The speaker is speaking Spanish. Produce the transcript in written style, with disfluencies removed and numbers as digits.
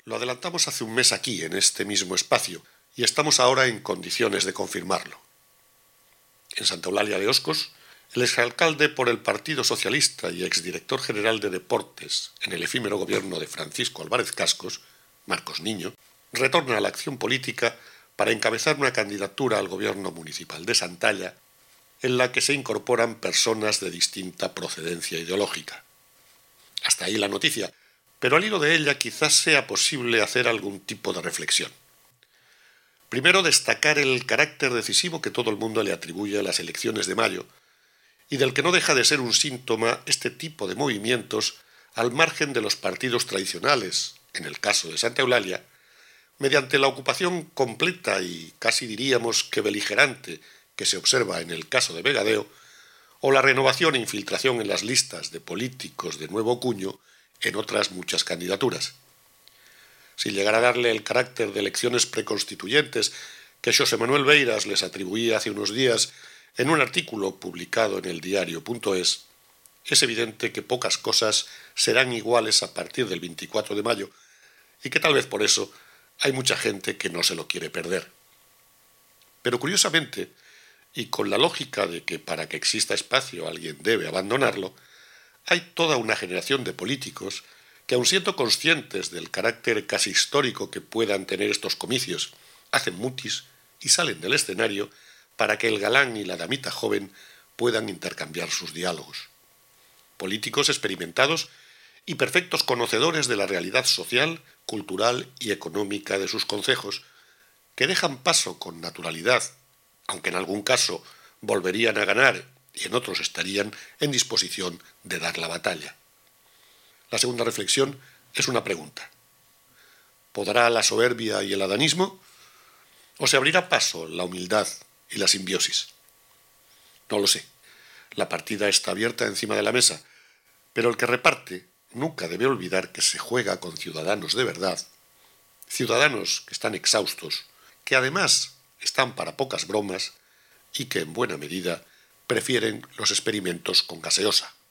Lo adelantamos hace un mes aquí, en este mismo espacio, y estamos ahora en condiciones de confirmarlo. En Santa Eulalia de Oscos, el exalcalde por el Partido Socialista y exdirector general de Deportes en el efímero gobierno de Francisco Álvarez Cascos, Marcos Niño, retorna a la acción política para encabezar una candidatura al gobierno municipal de Santalla en la que se incorporan personas de distinta procedencia ideológica. Hasta ahí la noticia, pero al hilo de ella quizás sea posible hacer algún tipo de reflexión. Primero, destacar el carácter decisivo que todo el mundo le atribuye a las elecciones de mayo y del que no deja de ser un síntoma este tipo de movimientos al margen de los partidos tradicionales, en el caso de Santa Eulalia, mediante la ocupación completa y casi diríamos que beligerante que se observa en el caso de Vegadeo, o la renovación e infiltración en las listas de políticos de nuevo cuño en otras muchas candidaturas. Sin llegar a darle el carácter de elecciones preconstituyentes que Xosé Manuel Beiras les atribuía hace unos días en un artículo publicado en el diario.es, es evidente que pocas cosas serán iguales a partir del 24 de mayo y que tal vez por eso hay mucha gente que no se lo quiere perder. Pero curiosamente, y con la lógica de que para que exista espacio alguien debe abandonarlo, hay toda una generación de políticos que, aun siendo conscientes del carácter casi histórico que puedan tener estos comicios, hacen mutis y salen del escenario para que el galán y la damita joven puedan intercambiar sus diálogos. Políticos experimentados y perfectos conocedores de la realidad social, cultural y económica de sus concejos, que dejan paso con naturalidad, aunque en algún caso volverían a ganar y en otros estarían en disposición de dar la batalla. La segunda reflexión es una pregunta. ¿Podrá la soberbia y el adanismo? ¿O se abrirá paso la humildad y la simbiosis? No lo sé. La partida está abierta encima de la mesa, pero el que reparte nunca debe olvidar que se juega con ciudadanos de verdad, ciudadanos que están exhaustos, que además están para pocas bromas y que en buena medida prefieren los experimentos con gaseosa.